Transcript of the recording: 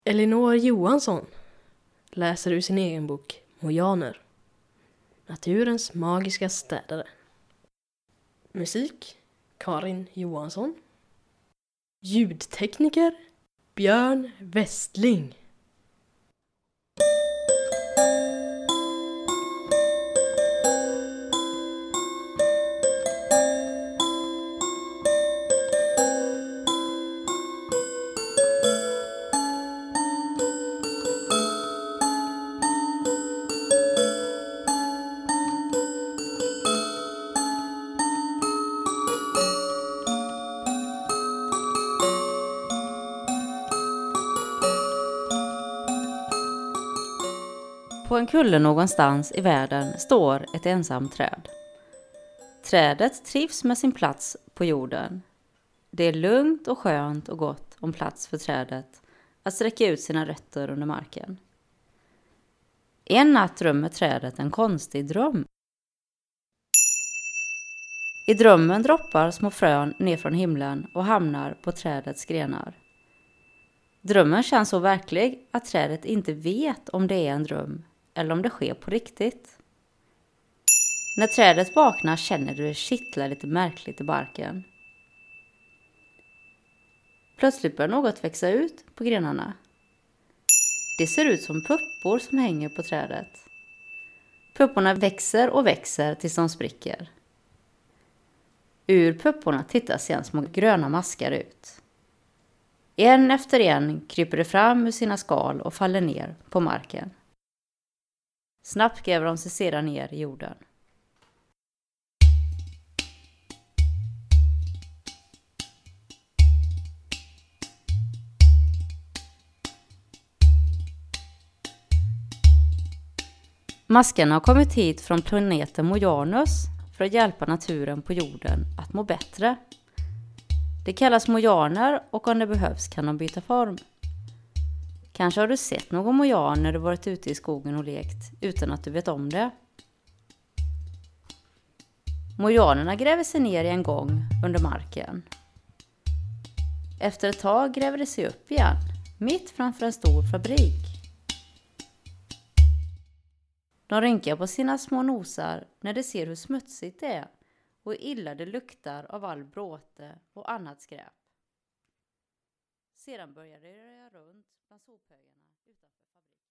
Elinor Johansson läser ur sin egen bok Mojaner, naturens magiska städare. Musik Karin Johansson. Ljudtekniker Björn Westling. På en kulle någonstans i världen står ett ensamt träd. Trädet trivs med sin plats på jorden. Det är lugnt och skönt och gott om plats för trädet att sträcka ut sina rötter under marken. En natt drömmer trädet en konstig dröm. I drömmen droppar små frön ner från himlen och hamnar på trädets grenar. Drömmen känns så verklig att trädet inte vet om det är en dröm eller om det sker på riktigt. När trädet vaknar känner du det kittlar lite märkligt i barken. Plötsligt börjar något växa ut på grenarna. Det ser ut som puppor som hänger på trädet. Pupporna växer och växer tills de spricker. Ur pupporna tittar sedan små gröna maskar ut. En efter en kryper de fram ur sina skal och faller ner på marken. Snabbt gräver de sig sedan ner i jorden. Maskarna har kommit hit från planeten Mojanus för att hjälpa naturen på jorden att må bättre. Det kallas mojaner och om det behövs kan de byta form. Kanske har du sett någon mojan när du varit ute i skogen och lekt utan att du vet om det. Mojanerna gräver sig ner i en gång under marken. Efter ett tag gräver de sig upp igen, mitt framför en stor fabrik. De rynkar på sina små nosar när de ser hur smutsigt det är och hur illa det luktar av all bråte och annat skräp. Sedan börjar de röra runt bland sophögarna utanför fabriken.